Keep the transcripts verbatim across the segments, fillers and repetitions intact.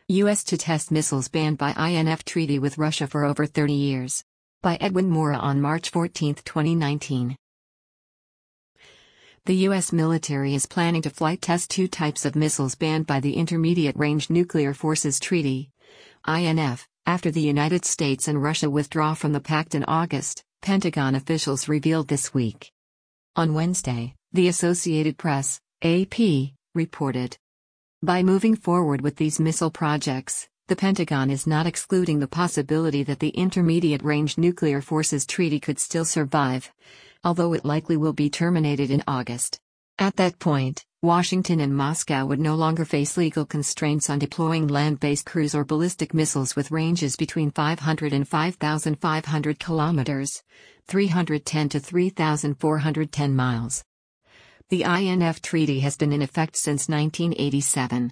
U S to test missiles banned by I N F treaty with Russia for over thirty years. By Edwin Mora on March fourteenth, twenty nineteen. The U S military is planning to flight test two types of missiles banned by the Intermediate Range Nuclear Forces Treaty, I N F, after the United States and Russia withdraw from the pact in August, Pentagon officials revealed this week. On Wednesday, the Associated Press, A P, reported. By moving forward with these missile projects, the Pentagon is not excluding the possibility that the Intermediate Range Nuclear Forces Treaty could still survive, although it likely will be terminated in August. At that point, Washington and Moscow would no longer face legal constraints on deploying land-based cruise or ballistic missiles with ranges between five hundred and five thousand five hundred kilometers, three hundred ten to three thousand four hundred ten miles. The I N F treaty has been in effect since nineteen eighty-seven.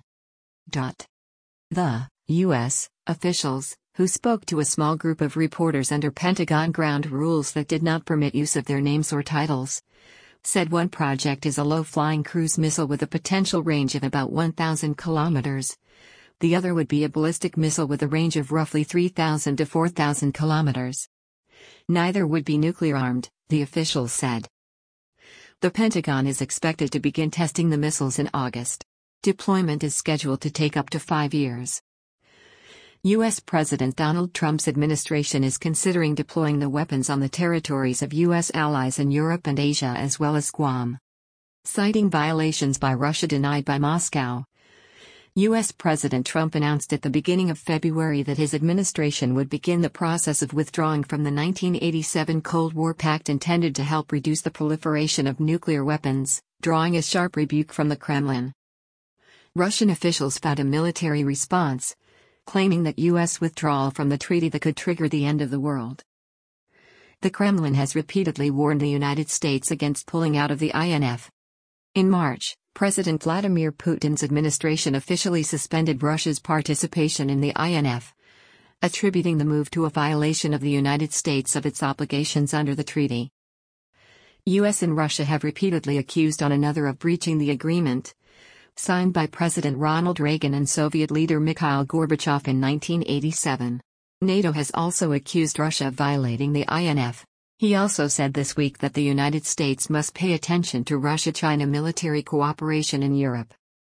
The U S officials, who spoke to a small group of reporters under Pentagon ground rules that did not permit use of their names or titles, said one project is a low-flying cruise missile with a potential range of about one thousand kilometers. The other would be a ballistic missile with a range of roughly three thousand to four thousand kilometers. Neither would be nuclear-armed, the officials said. The Pentagon is expected to begin testing the missiles in August. Deployment is scheduled to take up to five years. U S President Donald Trump's administration is considering deploying the weapons on the territories of U S allies in Europe and Asia as well as Guam. Citing violations by Russia denied by Moscow, U S President Trump announced at the beginning of February that his administration would begin the process of withdrawing from the nineteen eighty-seven Cold War Pact intended to help reduce the proliferation of nuclear weapons, drawing a sharp rebuke from the Kremlin. Russian officials vowed a military response, claiming that U S withdrawal from the treaty that could trigger the end of the world. The Kremlin has repeatedly warned the United States against pulling out of the I N F. In March, President Vladimir Putin's administration officially suspended Russia's participation in the I N F, attributing the move to a violation of the United States of its obligations under the treaty. U S and Russia have repeatedly accused one another of breaching the agreement, signed by President Ronald Reagan and Soviet leader Mikhail Gorbachev in nineteen eighty-seven. NATO has also accused Russia of violating the I N F. He also said this week that the United States must pay attention to Russia-China military cooperation in Europe.